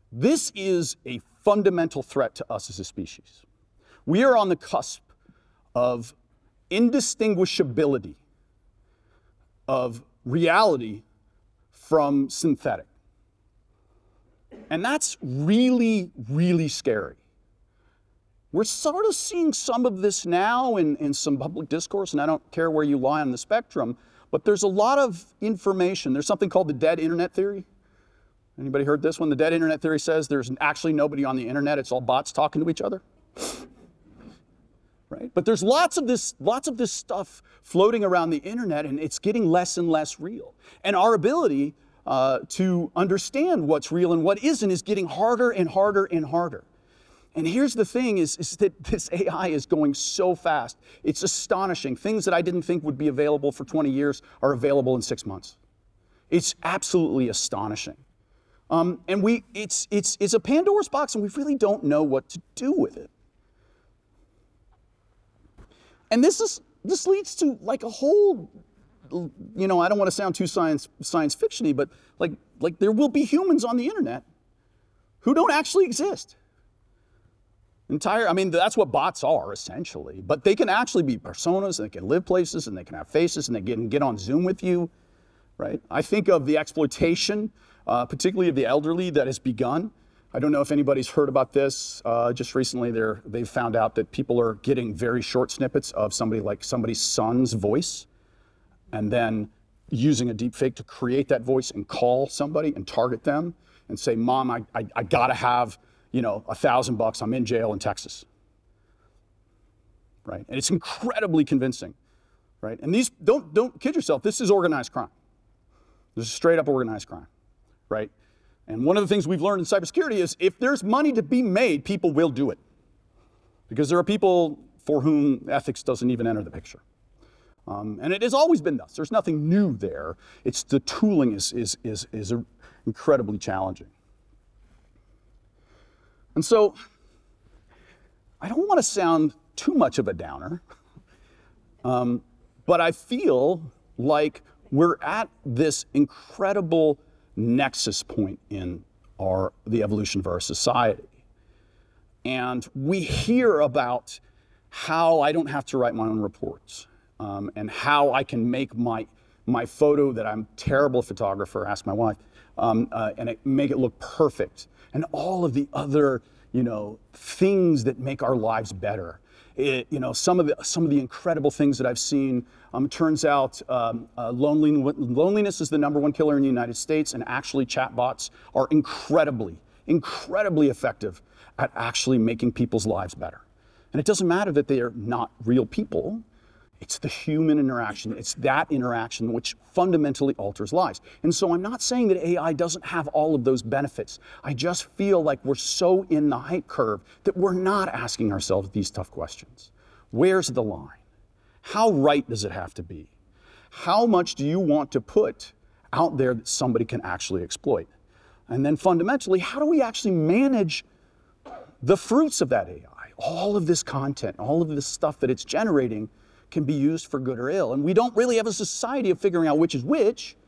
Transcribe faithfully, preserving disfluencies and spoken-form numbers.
This is a fundamental threat to us as a species. We are on the cusp of indistinguishability of reality from synthetic. And that's really, really scary. We're sort of seeing some of this now in, in some public discourse, and I don't care where you lie on the spectrum, but there's a lot of information. There's something called the dead internet theory. Anybody heard this one? The dead internet theory says there's actually nobody on the internet, it's all bots talking to each other. Right? But there's lots of this, lots of this stuff floating around the internet, and it's getting less and less real. And our ability uh, to understand what's real and what isn't is getting harder and harder and harder. And here's the thing is, is that this A I is going so fast. It's astonishing. Things that I didn't think would be available for twenty years are available in six months. It's absolutely astonishing. Um, and we, it's, it's, it's a Pandora's box, and we really don't know what to do with it. And this is, this leads to like a whole, you know, I don't want to sound too science, science fiction-y, but like, like there will be humans on the internet who don't actually exist. Entire, I mean, that's what bots are essentially, but they can actually be personas, and they can live places, and they can have faces, and they can get on Zoom with you, right? I think of the exploitation, uh, particularly of the elderly, that has begun. I don't know if anybody's heard about this. Uh, just recently, they're, they've found out that people are getting very short snippets of somebody like somebody's son's voice, and then using a deep fake to create that voice and call somebody and target them and say, "Mom, I, I, I gotta have, you know, a thousand bucks, I'm in jail in Texas." Right? And it's incredibly convincing, right? And these, don't, don't kid yourself, this is organized crime. This is straight up organized crime, right? And one of the things we've learned in cybersecurity is if there's money to be made, people will do it. Because there are people for whom ethics doesn't even enter the picture. Um, and it has always been thus. There's nothing new there. It's the tooling is, is, is, is incredibly challenging. And so, I don't want to sound too much of a downer, um, but I feel like we're at this incredible nexus point in our, the evolution of our society. And we hear about how I don't have to write my own reports, um, and how I can make my, my photo that I'm a terrible photographer, ask my wife, um, uh, and it, make it look perfect. And all of the other, you know, things that make our lives better. It, you know, some of the some of the incredible things that I've seen. Um, it turns out um, uh, lonely, loneliness is the number one killer in the United States, and actually chatbots are incredibly, incredibly effective at actually making people's lives better. And it doesn't matter that they are not real people. It's the human interaction. It's that interaction which fundamentally alters lives. And so I'm not saying that A I doesn't have all of those benefits. I just feel like we're so in the hype curve that we're not asking ourselves these tough questions. Where's the line? How right does it have to be? How much do you want to put out there that somebody can actually exploit? And then fundamentally, how do we actually manage the fruits of that A I? All of this content, all of this stuff that it's generating can be used for good or ill. And we don't really have a society of figuring out which is which.